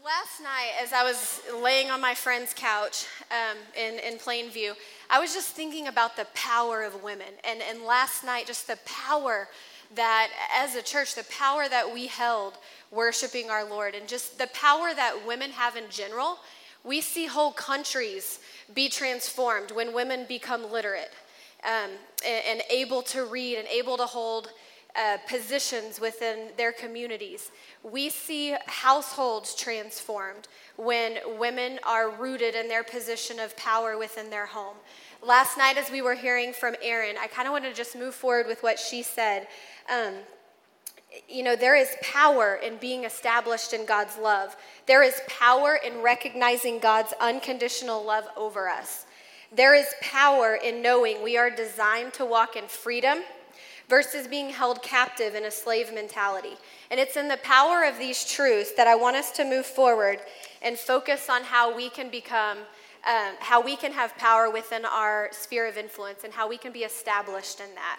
Last night, as I was laying on my friend's couch in Plainview, I was just thinking about the power of women. And last night, just the power that, as a church, the power that we held worshiping our Lord, and just the power that women have in general. We see whole countries be transformed when women become literate and able to read and able to hold positions within their communities. We see households transformed when women are rooted in their position of power within their home. Last night, as we were hearing from Erin, I kind of want to just move forward with what she said. There is power in being established in God's love. There is power in recognizing God's unconditional love over us. There is power in knowing we are designed to walk in freedom versus being held captive in a slave mentality. And it's in the power of these truths that I want us to move forward and focus on how we can how we can have power within our sphere of influence and how we can be established in that.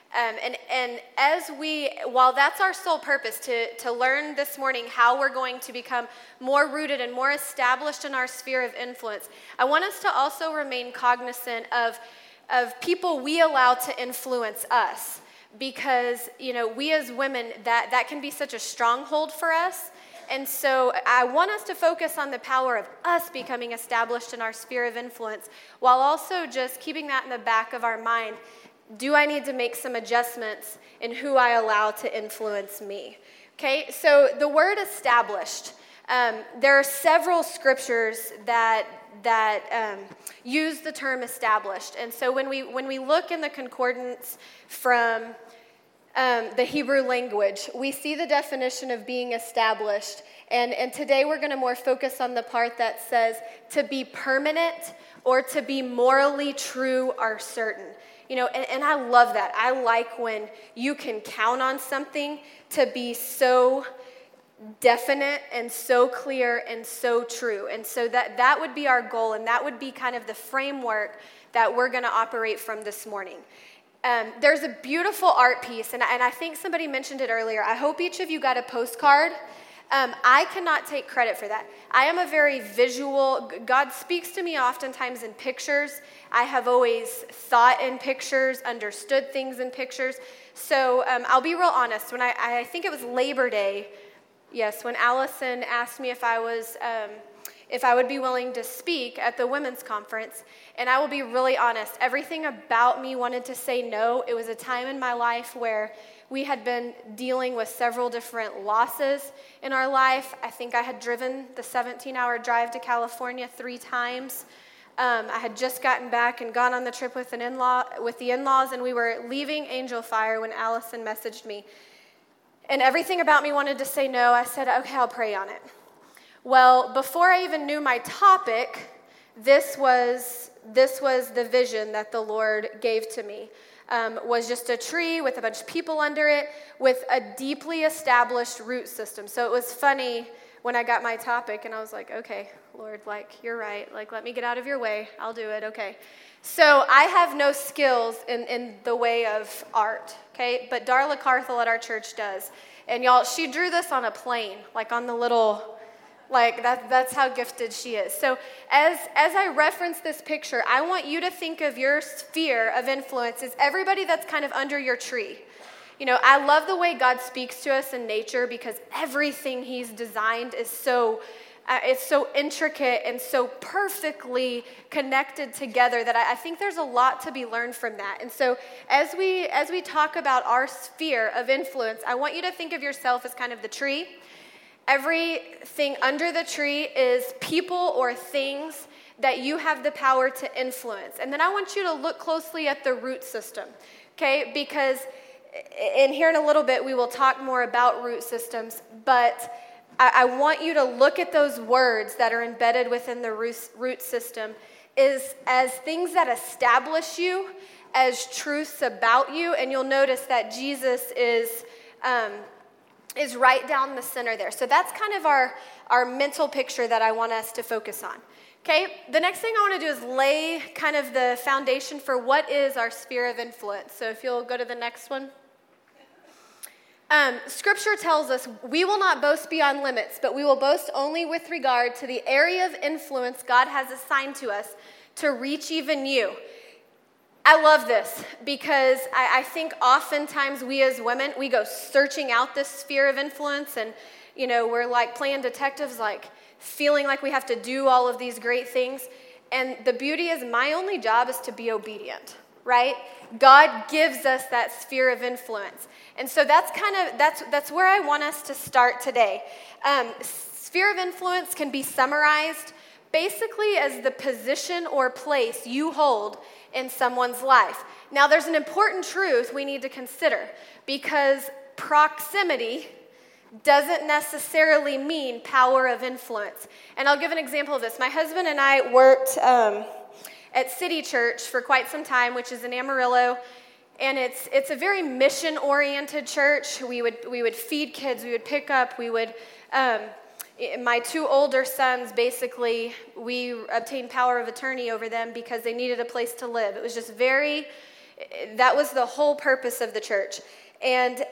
While that's our sole purpose, to learn this morning how we're going to become more rooted and more established in our sphere of influence, I want us to also remain cognizant of people we allow to influence us. Because, we as women, that can be such a stronghold for us. And so I want us to focus on the power of us becoming established in our sphere of influence, while also just keeping that in the back of our mind. Do I need to make some adjustments in who I allow to influence me? Okay, so the word established, there are several scriptures that use the term established. And so when we look in the concordance from the Hebrew language, we see the definition of being established. And today we're going to more focus on the part that says to be permanent or to be morally true or certain. And I love that. I like when you can count on something to be so definite and so clear and so true. And so that would be our goal, and that would be kind of the framework that we're going to operate from this morning. There's a beautiful art piece, and I think somebody mentioned it earlier. I hope each of you got a postcard. I cannot take credit for that. I am a very visual, God speaks to me oftentimes in pictures. I have always thought in pictures, understood things in pictures. So I'll be real honest. When I think it was Labor Day, yes, when Allison asked me if I would be willing to speak at the women's conference, and I will be really honest, everything about me wanted to say no. It was a time in my life where we had been dealing with several different losses in our life. I think I had driven the 17-hour drive to California 3 times. I had just gotten back and gone on the trip with the in-laws, and we were leaving Angel Fire when Allison messaged me. And everything about me wanted to say no. I said, okay, I'll pray on it. Well, before I even knew my topic, this was the vision that the Lord gave to me. Was just a tree with a bunch of people under it with a deeply established root system. So it was funny when I got my topic, and I was like, okay, Lord, you're right. Let me get out of your way. I'll do it, okay. So I have no skills in the way of art, okay? But Darla Carthel at our church does. And y'all, she drew this on a plane, on the little... that's how gifted she is. So as I reference this picture, I want you to think of your sphere of influence as everybody that's kind of under your tree. I love the way God speaks to us in nature because everything he's designed is it's so intricate and so perfectly connected together that I think there's a lot to be learned from that. And so as we talk about our sphere of influence, I want you to think of yourself as kind of the tree. Everything under the tree is people or things that you have the power to influence. And then I want you to look closely at the root system, okay? Because in here in a little bit, we will talk more about root systems, but I want you to look at those words that are embedded within the root system as things that establish you, as truths about you, and you'll notice that Jesus is right down the center there. So that's kind of our mental picture that I want us to focus on. Okay, the next thing I want to do is lay kind of the foundation for what is our sphere of influence. So if you'll go to the next one. Scripture tells us we will not boast beyond limits, but we will boast only with regard to the area of influence God has assigned to us to reach even you. I love this because I think oftentimes we as women, we go searching out this sphere of influence, and we're like playing detectives, like feeling like we have to do all of these great things. And the beauty is my only job is to be obedient, right? God gives us that sphere of influence. And so that's where I want us to start today. Sphere of influence can be summarized basically as the position or place you hold in someone's life. Now, there's an important truth we need to consider, because proximity doesn't necessarily mean power of influence. And I'll give an example of this. My husband and I worked at City Church for quite some time, which is in Amarillo, and it's a very mission-oriented church. We would feed kids, we would pick up, my two older sons, basically, we obtained power of attorney over them because they needed a place to live. It was just that was the whole purpose of the church. And,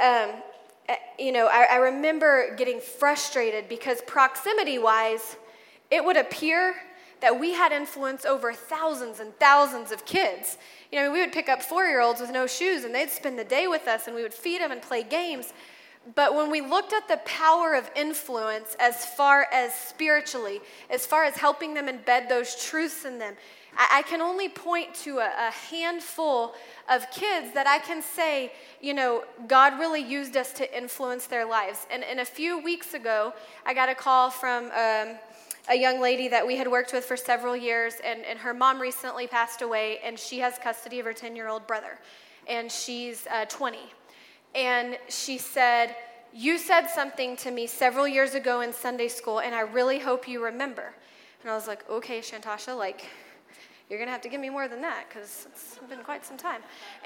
I remember getting frustrated because proximity-wise, it would appear that we had influence over thousands and thousands of kids. We would pick up 4-year-olds with no shoes, and they'd spend the day with us, and we would feed them and play games. But when we looked at the power of influence as far as spiritually, as far as helping them embed those truths in them, I can only point to a handful of kids that I can say, God really used us to influence their lives. And a few weeks ago, I got a call from a young lady that we had worked with for several years, and her mom recently passed away, and she has custody of her 10-year-old brother, and she's 20. And she said, "You said something to me several years ago in Sunday school, and I really hope you remember." And I was like, "Okay, Shantasha, you're going to have to give me more than that, because it's been quite some time."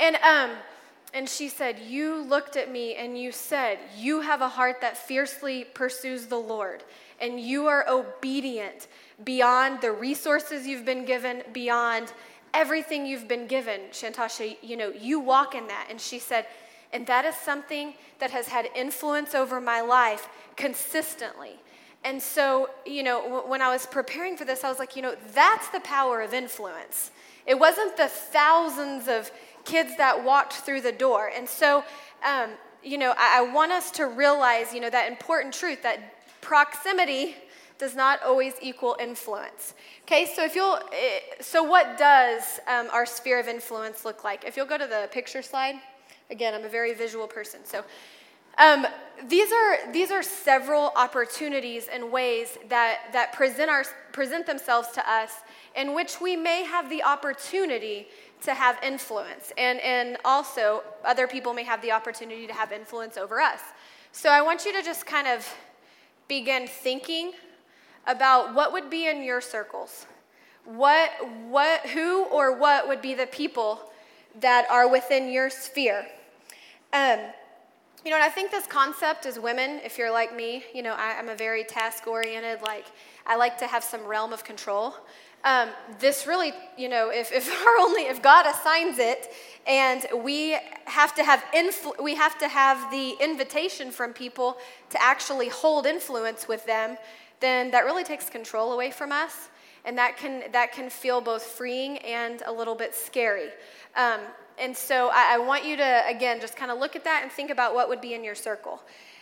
And she said, "You looked at me and you said, you have a heart that fiercely pursues the Lord, and you are obedient beyond the resources you've been given, beyond everything you've been given, Shantasha, you walk in that." And she said, "And that is something that has had influence over my life consistently." And so, when I was preparing for this, I was like, that's the power of influence. It wasn't the thousands of kids that walked through the door. And so, I want us to realize, that important truth that proximity does not always equal influence. Okay, so what does our sphere of influence look like? If you'll go to the picture slide. Again, I'm a very visual person. So these are several opportunities and ways that present themselves to us in which we may have the opportunity to have influence. And also, other people may have the opportunity to have influence over us. So I want you to just kind of begin thinking about what would be in your circles. Who or what would be the people that are within your sphere. And I think this concept as women, if you're like me, I'm a very task-oriented, I like to have some realm of control. This really, if God assigns it, and we have to have the invitation from people to actually hold influence with them, then that really takes control away from us. And that can feel both freeing and a little bit scary. And so I want you to, again, just kind of look at that and think about what would be in your circle.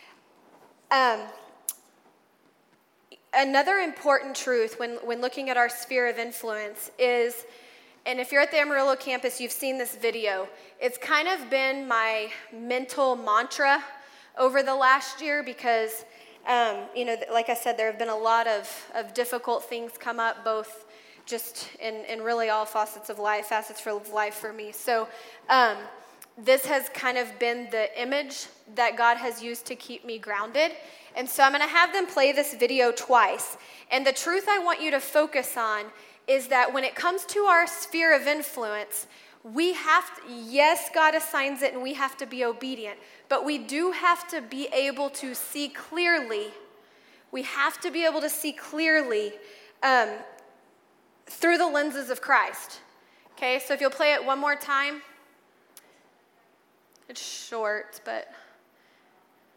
Another important truth when looking at our sphere of influence is, and if you're at the Amarillo campus, you've seen this video. It's kind of been my mental mantra over the last year because like I said, there have been a lot of difficult things come up, both just in really all facets of life for me. So this has kind of been the image that God has used to keep me grounded. And so I'm going to have them play this video twice. And the truth I want you to focus on is that when it comes to our sphere of influence, yes, God assigns it and we have to be obedient, but we do have to be able to see clearly. We have to be able to see clearly through the lenses of Christ. Okay, so if you'll play it one more time. It's short, but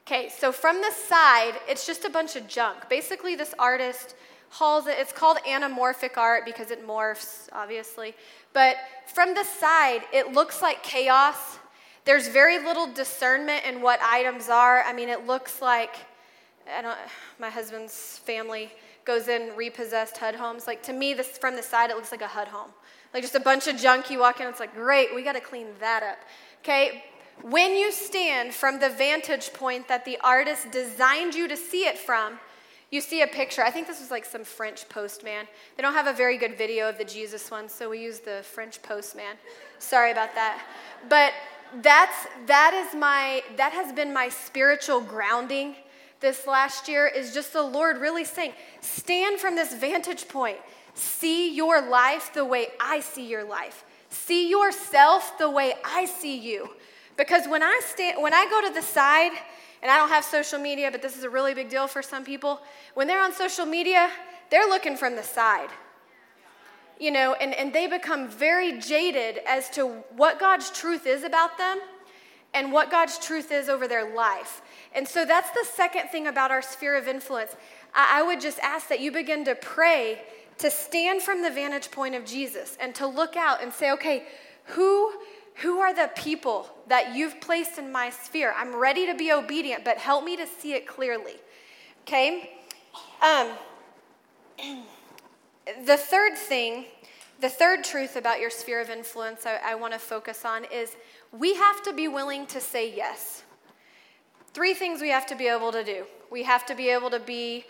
Okay, so from the side, it's just a bunch of junk. Basically, this artist hauls it. It's called anamorphic art because it morphs, obviously. But from the side, it looks like chaos. There's very little discernment in what items are. I mean, it looks like, my husband's family goes in repossessed HUD homes. Like, to me, this from the side, it looks like a HUD home. Like, just a bunch of junk. You walk in, it's like, great, we got to clean that up. Okay? When you stand from the vantage point that the artist designed you to see it from, you see a picture. I think this was like some French postman. They don't have a very good video of the Jesus one, so we use the French postman. Sorry about that. But that has been my spiritual grounding this last year, is just the Lord really saying, stand from this vantage point. See your life the way I see your life. See yourself the way I see you. Because when I go to the side, and I don't have social media, but this is a really big deal for some people, when they're on social media, they're looking from the side. You know, and they become very jaded as to what God's truth is about them and what God's truth is over their life. And so that's the second thing about our sphere of influence. I would just ask that you begin to pray to stand from the vantage point of Jesus and to look out and say, okay, who are the people that you've placed in my sphere? I'm ready to be obedient, but help me to see it clearly. Okay? The third truth about your sphere of influence I want to focus on is we have to be willing to say yes. 3 things we have to be able to do. We have to be able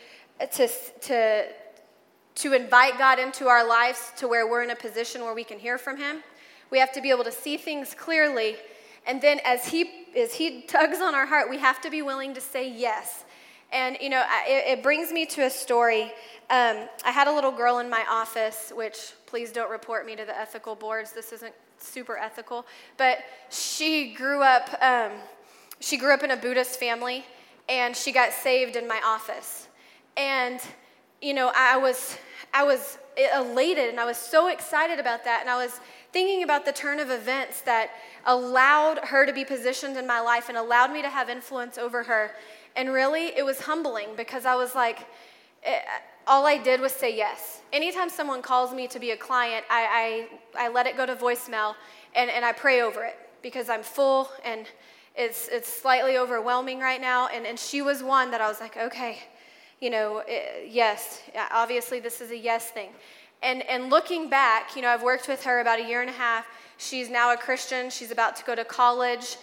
to invite God into our lives to where we're in a position where we can hear from him. We have to be able to see things clearly. And then as he tugs on our heart, we have to be willing to say yes. And, you know, it brings me to a story. I had a little girl in my office, which please don't report me to the ethical boards. This isn't super ethical. But she grew up in a Buddhist family, and she got saved in my office. And, you know, I was elated, and I was so excited about that. And I was thinking about the turn of events that allowed her to be positioned in my life and allowed me to have influence over her. And really, it was humbling because I was like, all I did was say yes. Anytime someone calls me to be a client, I let it go to voicemail and I pray over it because I'm full and it's slightly overwhelming right now. And she was one that I was like, okay, you know, yes, obviously this is a yes thing. And looking back, you know, I've worked with her about 1.5 years. She's now a Christian. She's about to go to college.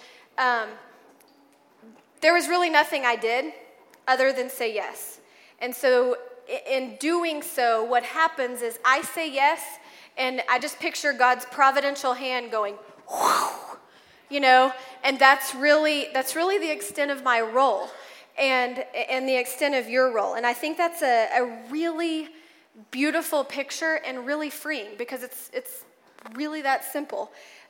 There was really nothing I did other than say yes. And so in doing so, what happens is I say yes, and I just picture God's providential hand going, whoosh, you know, and that's really the extent of my role and the extent of your role. And I think that's a really beautiful picture and really freeing because it's really that simple.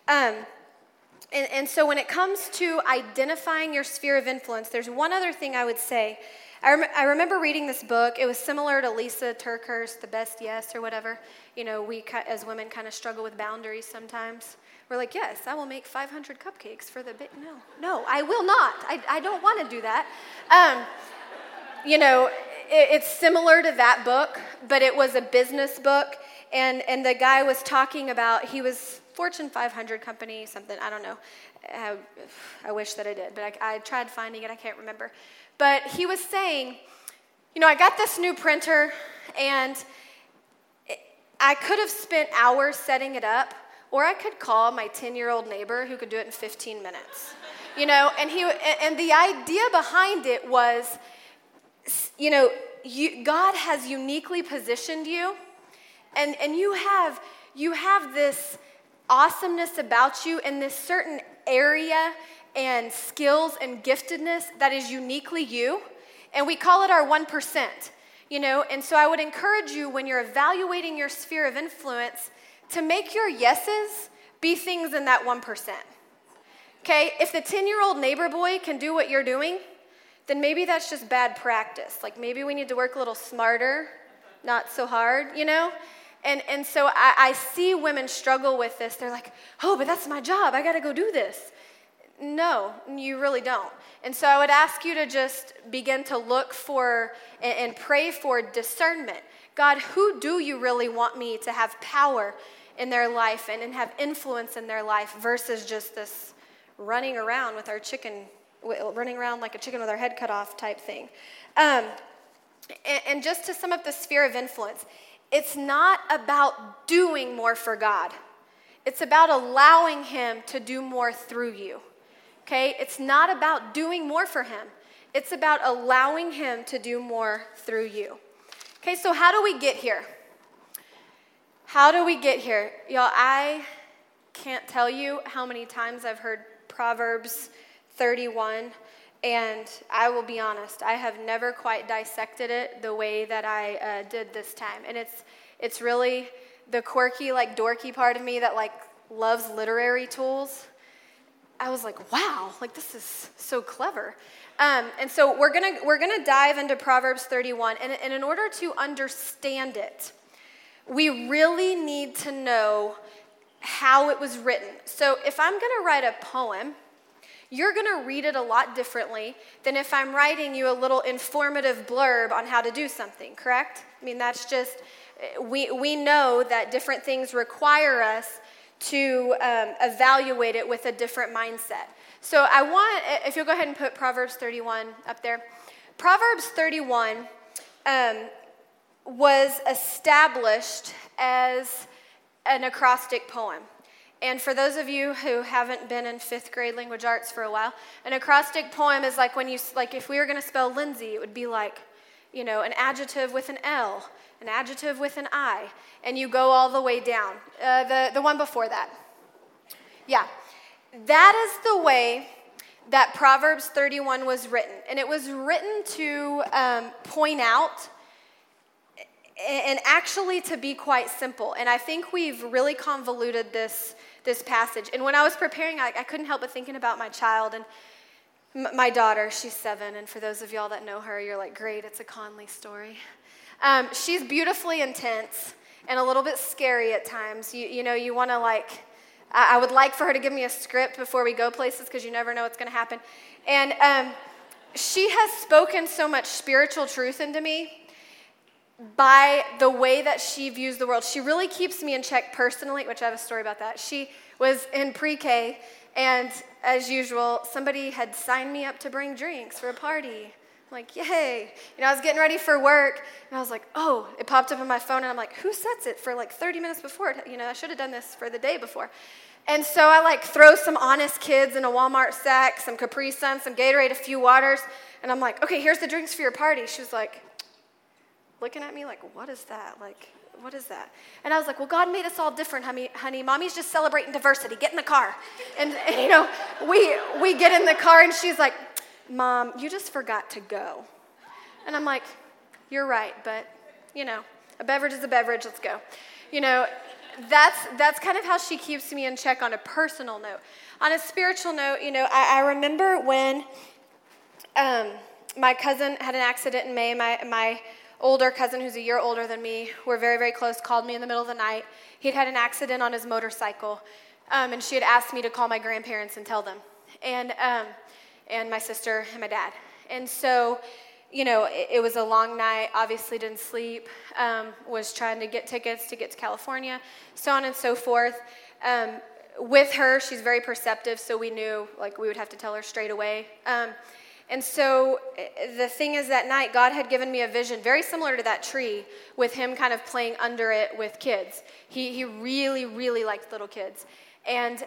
And so when it comes to identifying your sphere of influence, there's one other thing I would say. I remember reading this book. It was similar to Lisa TerKeurst's The Best Yes or whatever. You know, we as women kind of struggle with boundaries sometimes. We're like, yes, I will make 500 cupcakes for the No, I will not. I don't want to do that. You know, it's similar to that book, but it was a business book. And the guy was talking about, he was Fortune 500 company, something, I don't know. I wish that I did, but I tried finding it, I can't remember. But he was saying, you know, I got this new printer, and I could have spent hours setting it up, or I could call my 10-year-old neighbor who could do it in 15 minutes. You know, and the idea behind it was, you know, God has uniquely positioned you, and you have this awesomeness about you in this certain area and skills and giftedness that is uniquely you, and we call it our 1%, you know, and so I would encourage you when you're evaluating your sphere of influence to make your yeses be things in that 1%, okay? If the 10-year-old neighbor boy can do what you're doing, then maybe that's just bad practice. Like maybe we need to work a little smarter, not so hard, you know? And so I see women struggle with this. They're like, oh, but that's my job. I got to go do this. No, you really don't. And so I would ask you to just begin to look for and pray for discernment. God, who do you really want me to have power in their life and have influence in their life versus just this running around with our chicken, running around like a chicken with our head cut off type thing. And just to sum up the sphere of influence, it's not about doing more for God. It's about allowing him to do more through you. Okay? It's not about doing more for him. It's about allowing him to do more through you. Okay, so how do we get here? How do we get here? Y'all, I can't tell you how many times I've heard Proverbs 31, and I will be honest, I have never quite dissected it the way that I did this time. And it's really the quirky, like dorky part of me that like loves literary tools. I was like, wow, like this is so clever. And so we're gonna dive into Proverbs 31, and in order to understand it, we really need to know how it was written. So if I'm gonna write a poem, you're gonna read it a lot differently than if I'm writing you a little informative blurb on how to do something, correct? I mean, that's just, we know that different things require us to evaluate it with a different mindset. So I want, if you'll go ahead and put Proverbs 31 up there. Proverbs 31 was established as an acrostic poem. And for those of you who haven't been in 5th grade language arts for a while, an acrostic poem is like when you, like if we were going to spell Lindsay, it would be like, you know, an adjective with an L, an adjective with an I, and you go all the way down. The one before that. Yeah. That is the way that Proverbs 31 was written. And it was written to point out and actually to be quite simple. And I think we've really convoluted this passage. And when I was preparing, I couldn't help but thinking about my child and my daughter. She's 7, and for those of y'all that know her, you're like, great, it's a Conley story. She's beautifully intense and a little bit scary at times. You know, you want to like, I would like for her to give me a script before we go places because you never know what's going to happen. And she has spoken so much spiritual truth into me by the way that she views the world. She really keeps me in check personally, which I have a story about that. She was in pre-K, and as usual, somebody had signed me up to bring drinks for a party. I'm like, yay. You know, I was getting ready for work, and I was like, oh, it popped up on my phone, and I'm like, who sets it for like 30 minutes before? You know, I should have done this for the day before. And so I like throw some Honest Kids in a Walmart sack, some Capri Sun, some Gatorade, a few waters, and I'm like, okay, here's the drinks for your party. She was like, looking at me like, what is that? Like, what is that? And I was like, well, God made us all different, honey. Mommy's just celebrating diversity. Get in the car. And you know, we get in the car, and she's like, Mom, you just forgot to go. And I'm like, you're right, but, you know, a beverage is a beverage. Let's go. You know, that's kind of how she keeps me in check on a personal note. On a spiritual note, you know, I remember when my cousin had an accident in May. My older cousin, who's a year older than me, we're very, very close, called me in the middle of the night. He'd had an accident on his motorcycle, and she had asked me to call my grandparents and tell them, and my sister and my dad. And so, you know, it was a long night, obviously didn't sleep, was trying to get tickets to get to California, so on and so forth. With her, she's very perceptive, so we knew, like, we would have to tell her straight away. And so the thing is, that night, God had given me a vision very similar to that tree, with him kind of playing under it with kids. He really, really liked little kids. And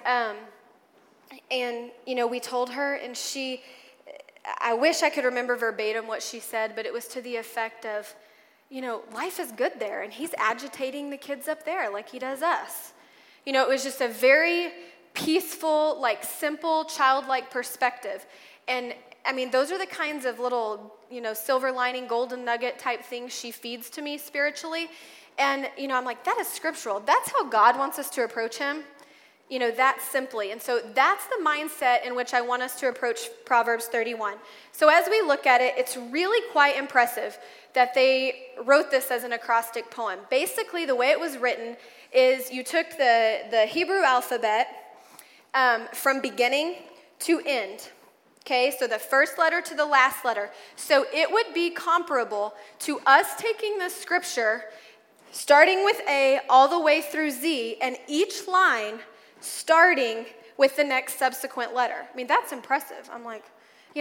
you know, we told her, and I wish I could remember verbatim what she said, but it was to the effect of, you know, life is good there, and he's agitating the kids up there like he does us. You know, it was just a very peaceful, like simple, childlike perspective. And I mean, those are the kinds of little, you know, silver lining, golden nugget type things she feeds to me spiritually. And, you know, I'm like, that is scriptural. That's how God wants us to approach him. You know, that simply. And so that's the mindset in which I want us to approach Proverbs 31. So as we look at it, it's really quite impressive that they wrote this as an acrostic poem. Basically, the way it was written is you took the Hebrew alphabet from beginning to end. Okay, so the first letter to the last letter. So it would be comparable to us taking the scripture, starting with A all the way through Z, and each line starting with the next subsequent letter. I mean, that's impressive. I'm like, I'm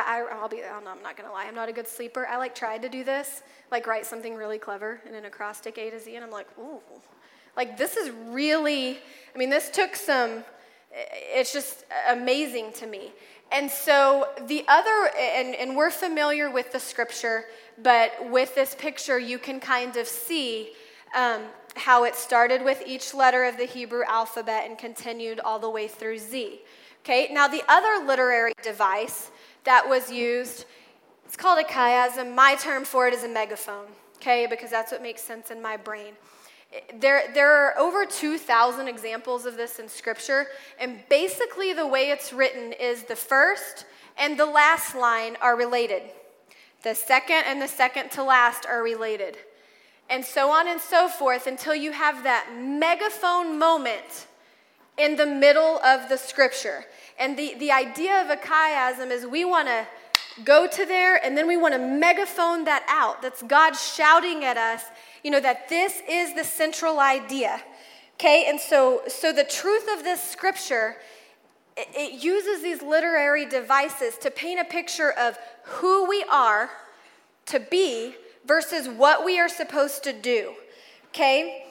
not going to lie. I'm not a good sleeper. I tried to do this, write something really clever in an acrostic A to Z, and I'm like, ooh. This is really, this took some, it's just amazing to me. And so the other, and we're familiar with the scripture, but with this picture, you can kind of see how it started with each letter of the Hebrew alphabet and continued all the way through Z. Okay, now the other literary device that was used, it's called a chiasm. My term for it is a megaphone, okay, because that's what makes sense in my brain. There are over 2,000 examples of this in Scripture, and basically the way it's written is the first and the last line are related. The second and the second to last are related. And so on and so forth until you have that megaphone moment in the middle of the Scripture. And the idea of a chiasm is we want to go to there, and then we want to megaphone that out. That's God shouting at us, that this is the central idea. Okay, and so the truth of this scripture, it uses these literary devices to paint a picture of who we are to be versus what we are supposed to do. Okay,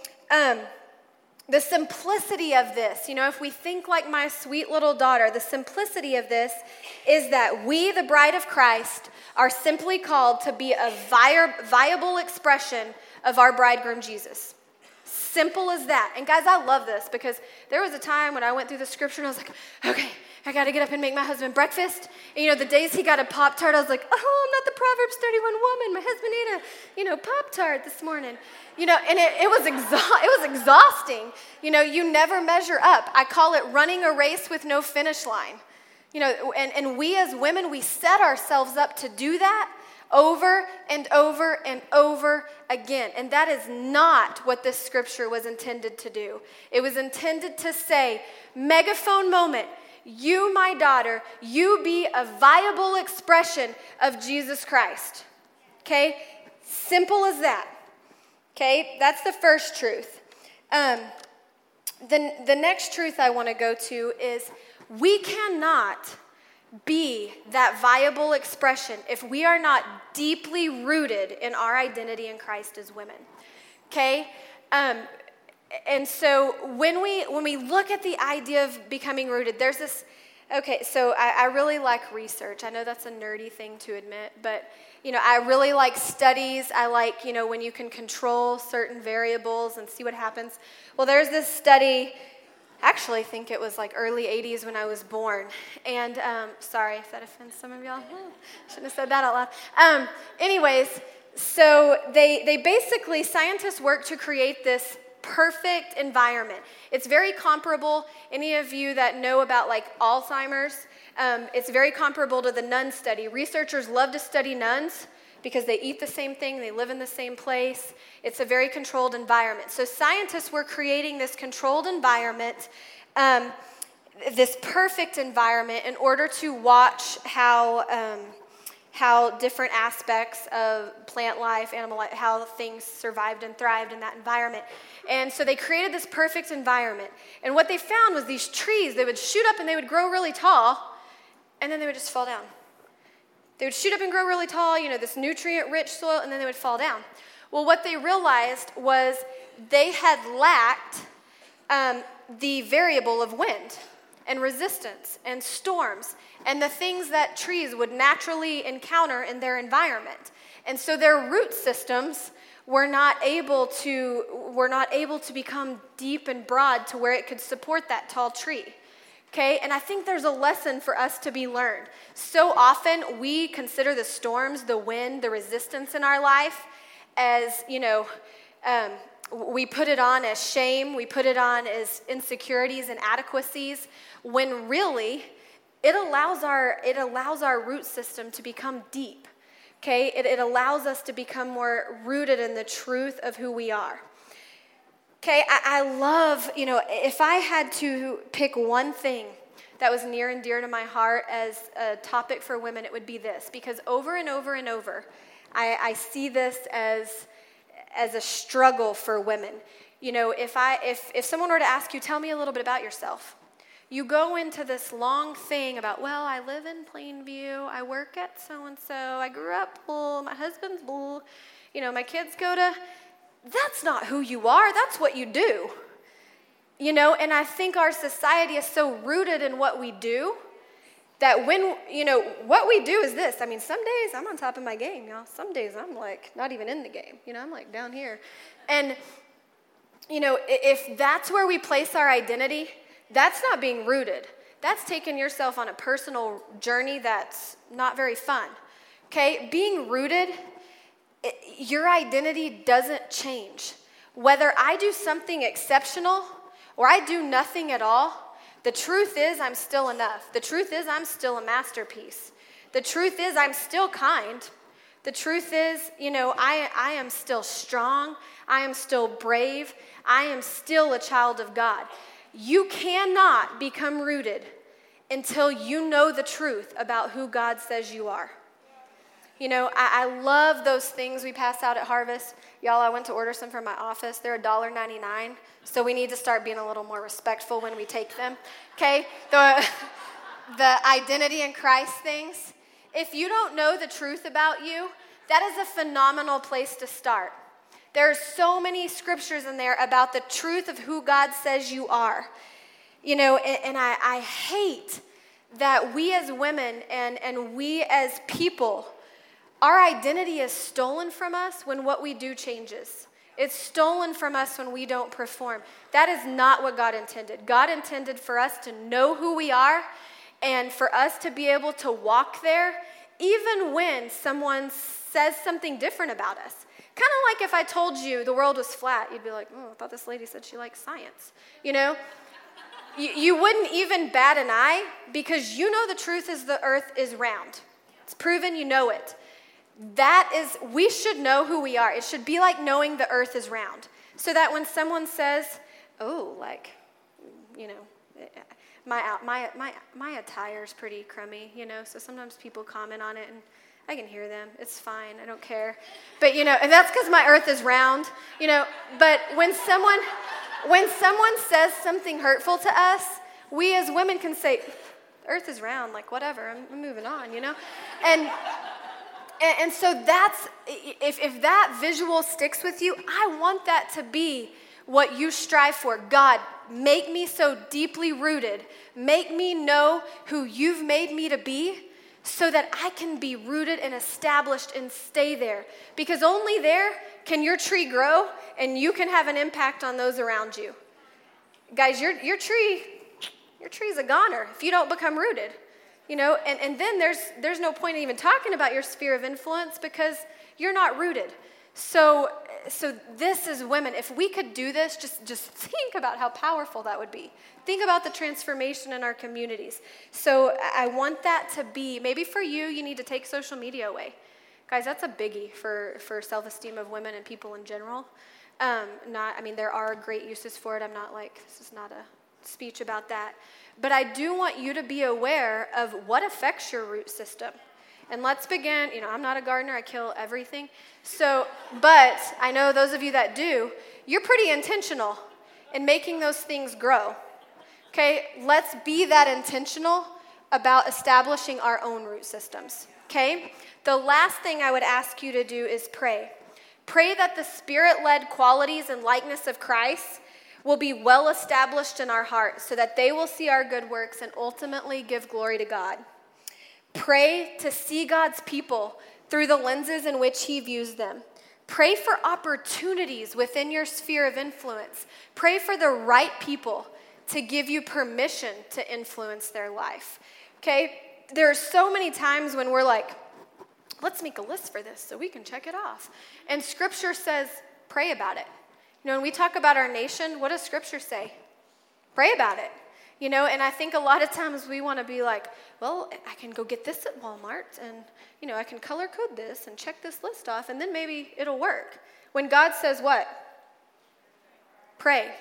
the simplicity of this, if we think like my sweet little daughter, the simplicity of this is that we, the bride of Christ, are simply called to be a viable expression of our bridegroom Jesus. Simple as that. And guys, I love this because there was a time when I went through the scripture and I was like, okay, I got to get up and make my husband breakfast. And, the days he got a Pop-Tart, I was like, oh, I'm not the Proverbs 31 woman. My husband ate a, Pop-Tart this morning. And it was exhausting. You never measure up. I call it running a race with no finish line. And we as women, we set ourselves up to do that over and over and over again. And that is not what this scripture was intended to do. It was intended to say, megaphone moment, you, my daughter, you be a viable expression of Jesus Christ. Okay? Simple as that. Okay? That's the first truth. The next truth I want to go to is we cannot be that viable expression if we are not deeply rooted in our identity in Christ as women. Okay? And so when we look at the idea of becoming rooted, there's this, okay, so I really like research. I know that's a nerdy thing to admit, but, I really like studies. I like, when you can control certain variables and see what happens. Well, there's this study, actually I think it was early 80s when I was born. And sorry if that offends some of y'all. Shouldn't have said that out loud. Anyways, so they basically, scientists work to create this perfect environment. It's very comparable. Any of you that know about Alzheimer's, it's very comparable to the nun study. Researchers love to study nuns because they eat the same thing, they live in the same place. It's a very controlled environment. So scientists were creating this controlled environment, this perfect environment, in order to watch how different aspects of plant life, animal life, how things survived and thrived in that environment. And so they created this perfect environment. And what they found was these trees, they would shoot up and they would grow really tall, and then they would just fall down. They would shoot up and grow really tall, this nutrient-rich soil, and then they would fall down. Well, what they realized was they had lacked the variable of wind and resistance and storms and the things that trees would naturally encounter in their environment. And so their root systems were not able to become deep and broad to where it could support that tall tree. Okay, and I think there's a lesson for us to be learned. So often we consider the storms, the wind, the resistance in our life as, we put it on as shame, we put it on as insecurities and inadequacies, when really it allows our root system to become deep. Okay, it allows us to become more rooted in the truth of who we are. Okay, I love, if I had to pick one thing that was near and dear to my heart as a topic for women, it would be this. Because over and over and over, I see this as a struggle for women. You know, if someone were to ask you, tell me a little bit about yourself, you go into this long thing about, well, I live in Plainview, I work at so-and-so, I grew up, my husband's, you know, my kids go to, that's not who you are, that's what you do. You know, and I think our society is so rooted in what we do that when, you know, what we do is this. I mean, some days I'm on top of my game, y'all. Some days I'm like not even in the game. You know, I'm like down here. And, you know, if that's where we place our identity, that's not being rooted. That's taking yourself on a personal journey that's not very fun. Okay? Being rooted, your identity doesn't change. Whether I do something exceptional or I do nothing at all, the truth is I'm still enough. The truth is I'm still a masterpiece. The truth is I'm still kind. The truth is, you know, I am still strong. I am still brave. I am still a child of God. You cannot become rooted until you know the truth about who God says you are. You know, I love those things we pass out at Harvest. Y'all, I went to order some from my office. They're $1.99, so we need to start being a little more respectful when we take them, okay? The identity in Christ things. If you don't know the truth about you, that is a phenomenal place to start. There's so many scriptures in there about the truth of who God says you are. You know, and I hate that we as women and we as people, our identity is stolen from us when what we do changes. It's stolen from us when we don't perform. That is not what God intended. God intended for us to know who we are and for us to be able to walk there even when someone says something different about us. Kind of like if I told you the world was flat, you'd be like, oh, I thought this lady said she likes science. You know? You wouldn't even bat an eye because you know the truth is the earth is round. It's proven, you know it. We should know who we are. It should be like knowing the earth is round. So that when someone says, oh, like, you know, my attire's pretty crummy, you know, so sometimes people comment on it and I can hear them. It's fine. I don't care. But, you know, and that's because my earth is round, you know. But when someone says something hurtful to us, we as women can say, earth is round, like whatever, I'm moving on, you know. And so that's, if that visual sticks with you, I want that to be what you strive for. God, make me so deeply rooted. Make me know who you've made me to be so that I can be rooted and established and stay there. Because only there can your tree grow and you can have an impact on those around you. Guys, your tree's a goner if you don't become rooted. You know, and then there's no point in even talking about your sphere of influence because you're not rooted. So this is women. If we could do this, just think about how powerful that would be. Think about the transformation in our communities. So I want that to be, maybe for you, you need to take social media away. Guys, that's a biggie for self-esteem of women and people in general. There are great uses for it. I'm not like, this is not a speech about that. But I do want you to be aware of what affects your root system. And let's begin, you know, I'm not a gardener, I kill everything. So, but I know those of you that do, you're pretty intentional in making those things grow. Okay, let's be that intentional about establishing our own root systems. Okay, the last thing I would ask you to do is pray. Pray that the Spirit-led qualities and likeness of Christ will be well established in our hearts so that they will see our good works and ultimately give glory to God. Pray to see God's people through the lenses in which he views them. Pray for opportunities within your sphere of influence. Pray for the right people to give you permission to influence their life. Okay? There are so many times when we're like, let's make a list for this so we can check it off. And Scripture says, pray about it. You know, when we talk about our nation, what does Scripture say? Pray about it. You know, and I think a lot of times we want to be like, well, I can go get this at Walmart and, you know, I can color code this and check this list off and then maybe it'll work. When God says what? Pray.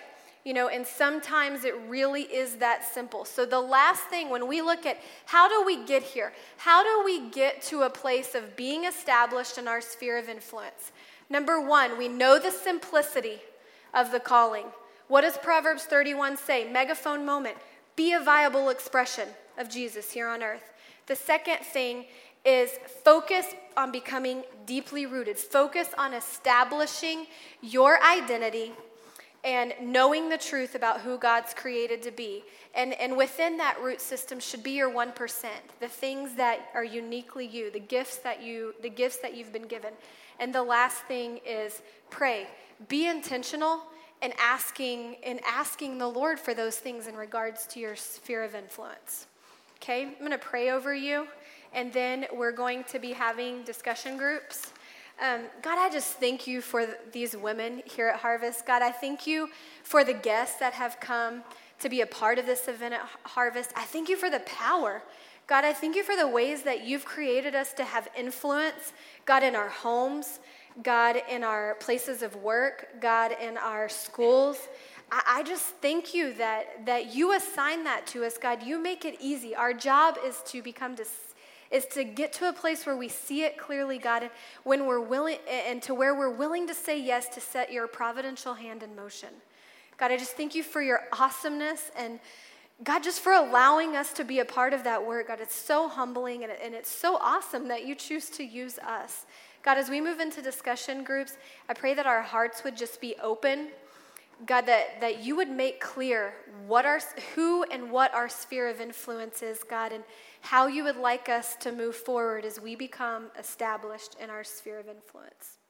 And sometimes it really is that simple. So the last thing, when we look at how do we get here? How do we get to a place of being established in our sphere of influence? Number one, we know the simplicity of the calling. What does Proverbs 31 say? Megaphone moment. Be a viable expression of Jesus here on earth. The second thing is focus on becoming deeply rooted. Focus on establishing your identity and knowing the truth about who God's created to be. And within that root system should be your 1%, the things that are uniquely you, the gifts that you've been given. And the last thing is pray. Be intentional in asking the Lord for those things in regards to your sphere of influence. Okay? I'm going to pray over you, and then we're going to be having discussion groups. God, I just thank you for these women here at Harvest. God, I thank you for the guests that have come to be a part of this event at Harvest. I thank you for the power. God, I thank you for the ways that you've created us to have influence, God, in our homes, God, in our places of work, God, in our schools. I just thank you that you assign that to us, God. You make it easy. Our job is to get to a place where we see it clearly, God, and when we're willing, and to where we're willing to say yes to set your providential hand in motion. God, I just thank you for your awesomeness, and God, just for allowing us to be a part of that work. God, it's so humbling, and it's so awesome that you choose to use us. God, as we move into discussion groups, I pray that our hearts would just be open. God, that you would make clear who and what our sphere of influence is, God, and how you would like us to move forward as we become established in our sphere of influence.